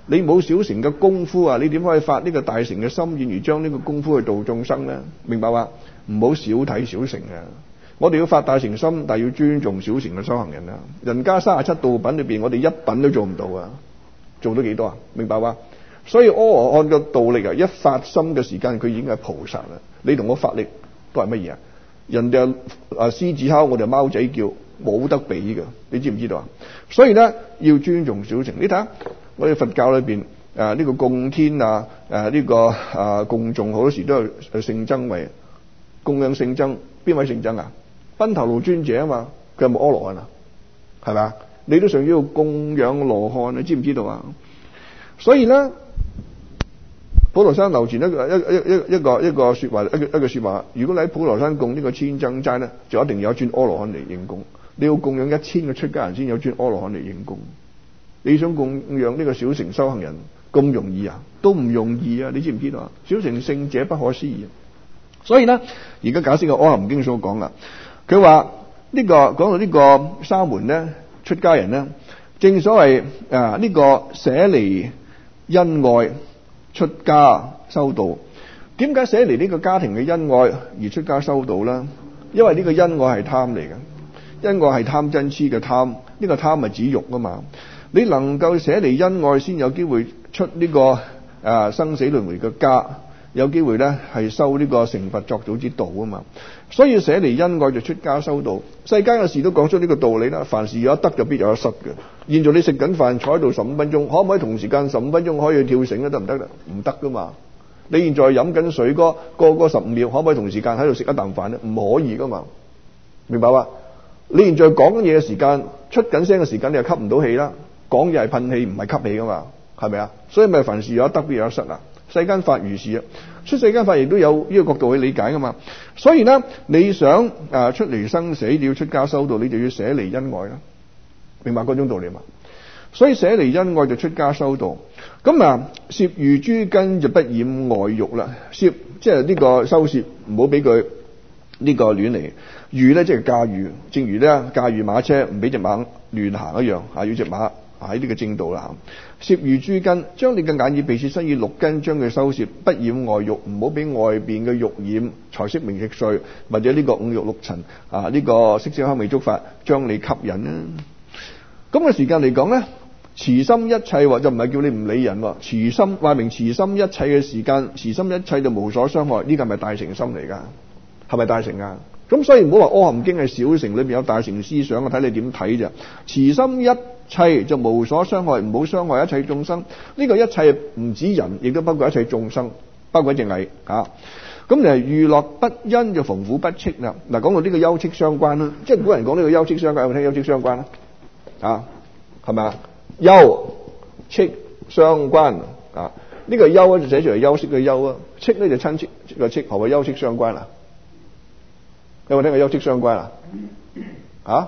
你冇小乘嘅功夫啊，你點可以發呢個大乘嘅心願而將呢個功夫去度眾生咧？明白嘛？唔好小睇小乘啊！我哋要發大乘心，但係要尊重小乘嘅修行人啊！人家三十七道品裏邊，我哋一品都做唔到啊！做到幾多啊？明白嘛？所以阿羅漢嘅道力啊，一發心嘅時間，佢已經係菩薩啦。你同我法力都係乜嘢啊？人哋啊獅子哮，我哋貓仔叫，冇得比㗎。你知唔知道啊？所以咧要尊重小乘。你睇下我哋佛教裏邊誒呢個供天啊誒呢、這個啊供眾好多時都係聖僧為供養聖僧，邊位聖僧啊？賓頭盧尊者啊嘛，佢係咪阿羅漢啊？係咪啊？你都想要供養羅漢，你知唔知道啊？所以咧，普陀山流傳一個一一一一個一個說話，一個一個說話。如果你喺普陀山供呢個千僧齋咧，就一定有一尊阿羅漢嚟應供。你要供養一千個出家人先有尊阿羅漢嚟應供。你想供養呢個小乘修行人咁容易啊？都唔容易啊！你知唔知道啊？小乘聖者不可思議。所以咧，而家解釋個《阿含經》所講啦。佢話呢個講到呢個沙門咧，出家人咧，正所謂啊呢個捨離恩愛出家修道。點解捨離呢個家庭嘅恩愛而出家修道咧？因為呢個恩愛係貪嚟嘅，恩愛係貪嗔癡嘅貪，呢個貪係指欲啊嘛。你能夠捨離恩愛，先有機會出呢個啊生死輪迴嘅家，有機會咧係修呢個成佛作祖之道啊嘛。所以捨離恩愛就出家修道。世間嘅事都講出呢個道理啦。凡事有一得就必有一失嘅。現在你食緊飯坐喺度十五分鐘，可唔可以同時間十五分鐘可以跳繩咧？得唔得咧？唔得噶嘛。你現在飲緊水哥，個個十五秒可唔可以同時間喺度食一啖飯咧？唔可以噶嘛。明白嘛？你現在講緊嘢嘅時間，出緊聲嘅時間，你又吸唔到氣啦。講嘢係噴氣，唔係吸氣噶嘛，係咪啊？所以咪凡事有一得必有一失啊。世間法如是啊，出世間法亦都有呢個角度去理解噶嘛。所以呢，你想啊出離生死，你要出家修道，你就要捨離恩愛啦。明白嗰種道理嘛？所以捨離恩愛就出家修道。咁啊，攝喻諸根就不染外欲啦。攝即係呢個修攝，唔好俾佢呢個亂嚟。喻咧即係駕馭，正如咧駕馭馬車，唔俾隻馬亂行一樣啊，要隻馬喺呢個正道啦。攝喻諸根，將你嘅眼耳鼻舌身意六根將佢收攝，不染外欲，唔好俾外邊嘅欲染財色名食睡或者呢個五欲六塵啊呢、這個色聲香味觸法將你吸引啊。咁嘅時間嚟講咧，慈心一切就唔係叫你唔理人，慈心話明慈心一切嘅時間，慈心一切就無所傷害，呢個係咪大乘心嚟噶？係咪大乘啊？咁所以唔好話《阿含經》係小乘，裏面有大乘思想，睇你點睇咋。慈心一切就無所傷害，唔好傷害一切眾生。呢、這個一切唔止人，亦都包括一切眾生，包括一隻蟻啊。咁嚟娛樂不因就逢苦不戚啦。嗱，講到呢個休戚相關啦，即係古人講呢個休戚相關，有冇聽休戚相關啊？啊，係咪啊？休戚相關啊？呢、這個休咧就寫住係休息嘅休啊，戚咧就親戚個戚，何謂休戚相關啊？有冇聽過休戚相關啊？啊？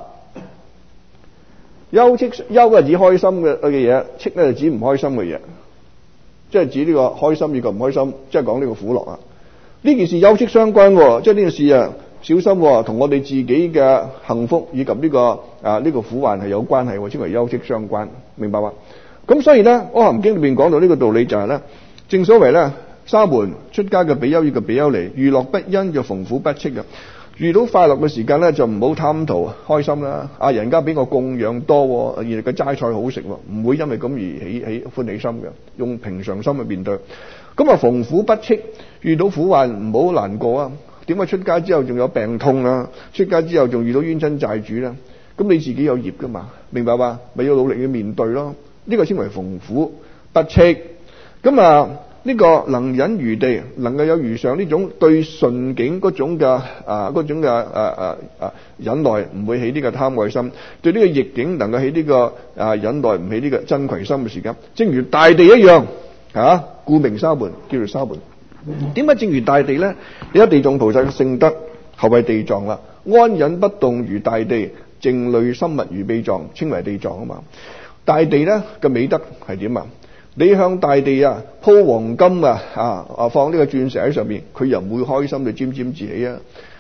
休戚休係指開心嘅嘅嘢，戚咧就指唔開心嘅嘢，即係指呢個開心與個唔開心，即係講呢個苦樂啊。呢件事休戚相關，即係呢件事啊，小心同我哋自己嘅幸福以及呢個啊呢個苦患係有關係，稱為休戚相關，明白嘛？咁所以咧，《阿含經》裏邊講到呢個道理就係咧，正所謂咧，沙門出家嘅比丘與個比丘尼，娛樂不因就逢苦不戚嘅。遇到快樂嘅時間咧，就唔好貪圖開心啦。啊，人家俾我供養多，而個齋菜好食，唔會因為咁而起起歡喜心嘅，用平常心去面對。咁啊，逢苦不戚，遇到苦患唔好難過啊。點解出家之後仲有病痛啊？出家之後仲遇到冤親債主啦？咁你自己有業噶嘛？明白嘛？咪要努力去面對咯。呢個稱為逢苦不戚。咁啊。呢、這個能忍如地，能夠有如上呢種對順境嗰種嘅啊嗰種嘅啊啊啊忍耐，唔會起呢個貪愛心；對呢個逆境能夠起呢個啊忍耐，唔起呢個瞋恚心嘅時間，正如大地一樣啊，故名沙門，叫做沙門。點解正如大地咧？你有地藏菩薩嘅聖德，後為地藏啦，安忍不動如大地，靜慮深密如秘藏，稱為地藏啊嘛。大地咧嘅美德係點啊？你向大地啊鋪黃金啊啊啊放呢個鑽石喺上面，佢又唔會開心，就沾沾自喜啊！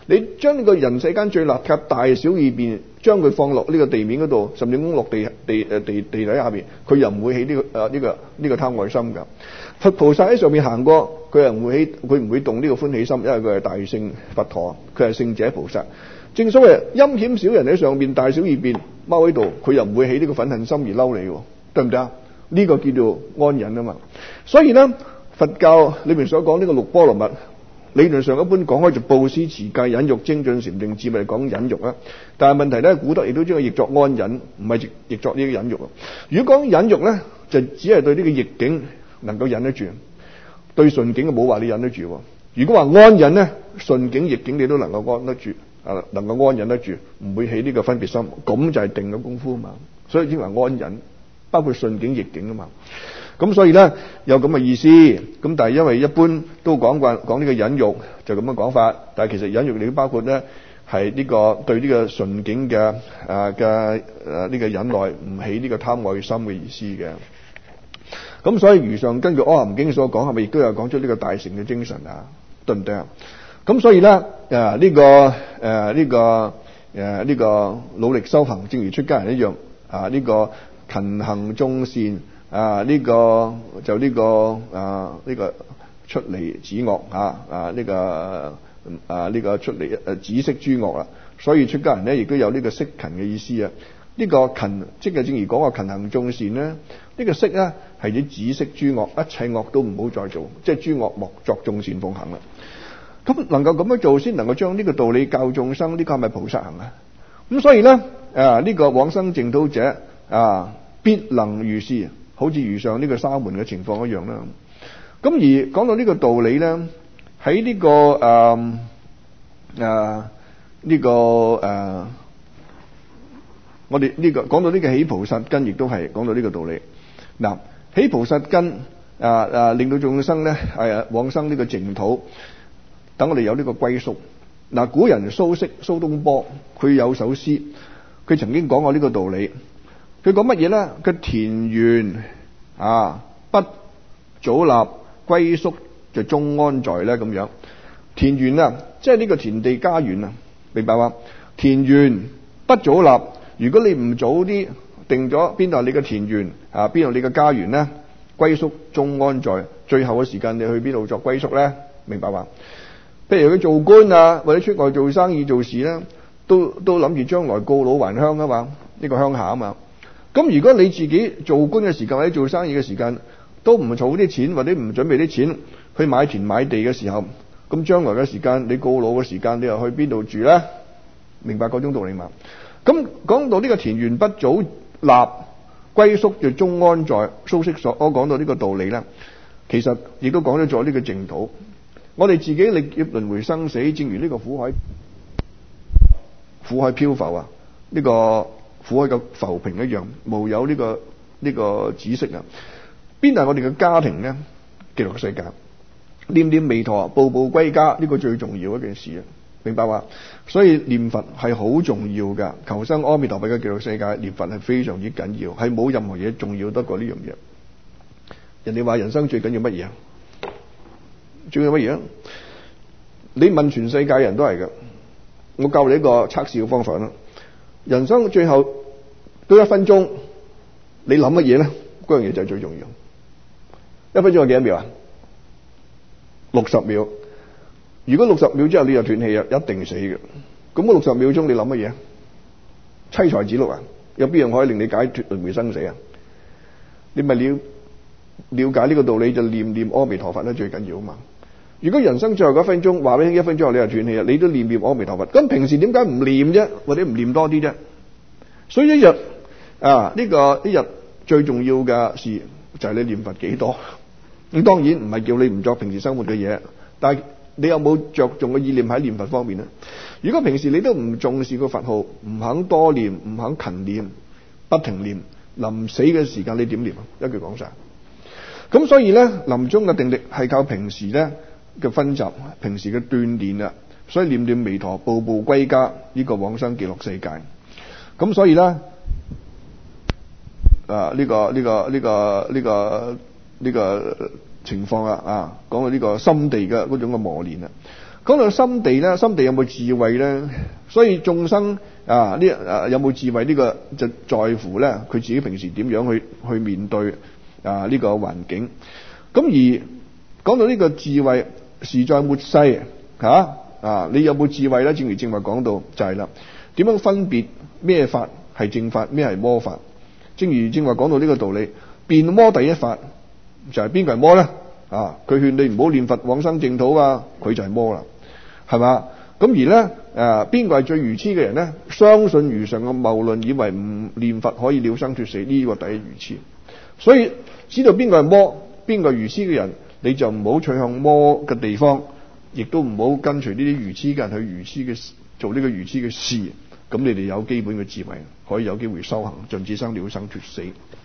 你將呢個人世間最邋遢大小二便，將佢放落呢個地面嗰度，甚至安落地地誒地地底下邊，佢又唔會起呢、這個誒呢、這個呢、這個貪愛心㗎。佛菩薩喺上面行過，佢又唔會起，佢唔會動呢個歡喜心，因為佢係大聖佛陀，佢係聖者菩薩。正所謂陰險小人喺上邊，大小二便踎喺度，佢又唔會起呢個憤恨心而嬲你，對唔對啊？呢、這個叫做安忍啊嘛。所以咧，佛教裏面所講呢個六波羅蜜，理論上一般講開就布施、持戒、忍辱、精進、禪定、智，咪講忍辱啊。但係問題咧，古德亦都將佢譯作安忍，唔係譯譯作呢個忍辱。如果講忍辱咧，就只係對呢個逆境能夠忍得住，對順境冇話你忍得住。如果話安忍咧，順境逆境你都能夠安得住，啊，能夠安忍得住，唔會起呢個分別心，咁就係定嘅功夫啊嘛。所以稱為安忍，包括順境逆境啊嘛。咁所以咧有咁嘅意思，咁但係因為一般都講慣講呢個忍辱就咁嘅講法，但係其實忍辱亦都包括咧係呢個對呢個順境嘅誒嘅誒呢個忍耐，唔起呢個貪愛心嘅意思嘅。咁所以如上根據《阿含經》所講，係咪亦都有講出呢個大乘嘅精神啊？對唔對啊？咁所以咧誒呢個誒呢個誒呢個努力修行，正如出家人一樣啊，呢個勤行眾善。啊！呢、這個就呢、這個啊呢、這個出離止惡啊啊呢、這個啊呢、這個出離誒止息諸惡啦。所以出家人咧亦都有呢個息勤嘅意思啊。呢、這個勤即係正如講話勤行眾善咧，呢、這個息咧係指止息諸惡，一切惡都唔好再做，即係諸惡莫作，眾善奉行啦。咁能夠咁樣做，先能夠將呢個道理教眾生，呢、這個係咪菩薩行啊？咁所以咧啊呢、這個往生淨土者啊必能如是。好似如上呢個沙門嘅情況一樣啦。咁而講到呢個道理咧，喺呢、這個誒誒呢個誒、啊，我哋呢、這個講到呢個起菩薩根，亦都係講到呢個道理。嗱，起菩薩根啊啊，令到眾生咧係啊往生呢個淨土，等我哋有呢個歸宿。嗱，古人蘇軾蘇東坡佢有首詩，佢曾經講過呢個道理。佢講乜嘢咧？佢田園啊，不早立，歸宿就終安在咧咁樣。田園啊，即係呢個田地家園啊，明白嘛？田園不早立，如果你唔早啲定咗邊度係你嘅田園啊，邊度你嘅家園咧？歸宿終安在，最後嘅時間你去邊度作歸宿咧？明白嘛？譬如佢做官啊，或者出外做生意做事咧，都都諗住將來告老還鄉啊嘛，呢個鄉下啊嘛。咁如果你自己做官嘅時間或者做生意嘅時間都唔儲啲錢或者唔準備啲錢去買田買地嘅時候，咁將來嘅時間你告老嘅時間你又去邊度住咧？明白嗰種道理嘛？咁講到呢個田園不早立，歸宿就終安在，蘇軾所我講到呢個道理咧，其實亦都講咗咗呢個淨土。我哋自己歷劫輪迴生死，正如呢個苦海苦海漂浮啊，呢、這個苦海嘅浮萍一樣，無有呢、這個呢、這個止息啊。邊係我哋嘅家庭咧？極樂世界，念念彌陀，步步歸家，呢、這個最重要一件事啊！明白嘛？所以念佛係好重要噶，求生阿彌陀佛嘅極樂世界，念佛係非常之緊要，係冇任何嘢重要得過呢樣嘢。人哋話人生最緊要乜嘢啊？最緊要乜嘢啊？你問全世界人都係噶，我教你一個測試嘅方法啦。人生最後都一分鐘，你諗乜嘢咧？嗰樣嘢就係最重要。一分鐘係幾多秒啊？六十秒。如果六十秒之後你又斷氣啊，一定死嘅。咁嗰六十秒鐘你諗乜嘢？妻財子祿啊？有邊樣可以令你解脫輪迴生死啊？你咪了了解呢個道理，就念念阿彌陀佛咧，最緊要啊嘛。如果人生最後嗰一分鐘，話俾你聽，一分鐘後你又斷氣啊，你都念念阿彌陀佛。咁平時點解唔念啫？或者唔念多啲啫？所以一日啊，呢、這個一日最重要嘅事就係你念佛幾多。咁當然唔係叫你唔作平時生活嘅嘢，但係你有冇着重嘅意念喺念佛方面呢？如果平時你都唔重視個佛號，唔肯多念，唔肯勤念，不停念，臨死嘅時間你點念啊？一句講晒。咁所以咧，臨終嘅定力係靠平時咧嘅分集，平時嘅鍛煉啊。所以念念彌陀，步步歸家，呢、這個往生極樂世界。咁所以咧，啊呢、這個呢、這個呢、這個呢、這個呢、這個情況啊，啊講到呢個心地嘅嗰種嘅磨練啊。 講到心地咧，心地有冇智慧咧？所以眾生啊，呢啊有冇智慧呢個就在乎咧佢自己平時點樣去去面對啊呢個環境。咁而講到呢個智慧，時在末世嚇啊，你有冇智慧咧？正如正話講到就係啦，點樣分別咩法係正法，咩係魔法？正如正話講到呢個道理，辯魔第一法就係邊個係魔咧？啊，佢勸你唔好念佛往生淨土啊，佢就係魔啦，係嘛？咁而咧誒，邊個係最愚痴嘅人咧？相信如上嘅謬論，以為唔念佛可以了生脫死，呢、這個第一愚痴。所以知道邊個係魔，邊個係愚痴嘅人，你就唔好取向魔嘅地方，亦都唔好跟隨呢啲愚痴嘅人去愚痴嘅做呢個愚痴嘅事。咁你哋有基本嘅智慧，可以有機會修行，盡此生了生脫死。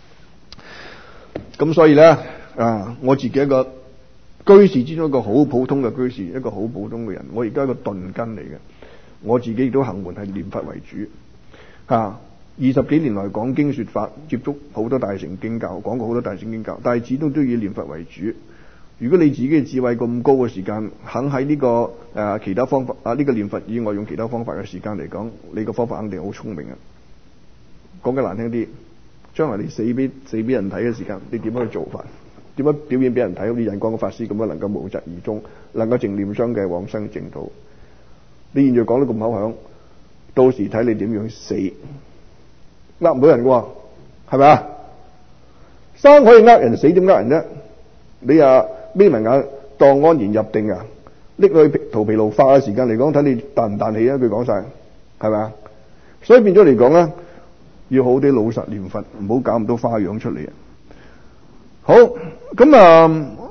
咁所以咧啊，我自己一個居士之中一個好普通嘅居士，一個好普通嘅人，我而家一個頓根嚟嘅。我自己亦都行門係念佛為主，吓、啊、二十幾年來講經說法，接觸好多大乘經教，講過好多大乘經教，但係始終都以念佛為主。如果你自己嘅智慧咁高嘅時間，肯喺呢、這個誒、啊、其他方法啊呢、這個念佛以外用其他方法嘅時間嚟講，你個方法肯定好聰明啊！講得難聽啲，將來你死俾死俾人睇嘅時間，你點樣去做法？點樣表演俾人睇？好似印光嘅法師咁樣，能夠無疾而終，能夠淨念相繼往生淨土。你現在講得咁口響，到時睇你點樣死，呃唔到人嘅，係咪啊？生可以呃人，死點呃人啫？你啊眯埋眼當安然入定啊，拎去荼毗盧化嘅時間嚟講，睇你彈唔彈起啊？佢講晒，係咪啊？所以變咗嚟講咧，要好啲老實念佛，唔好搞咁多花樣出嚟啊！好咁啊，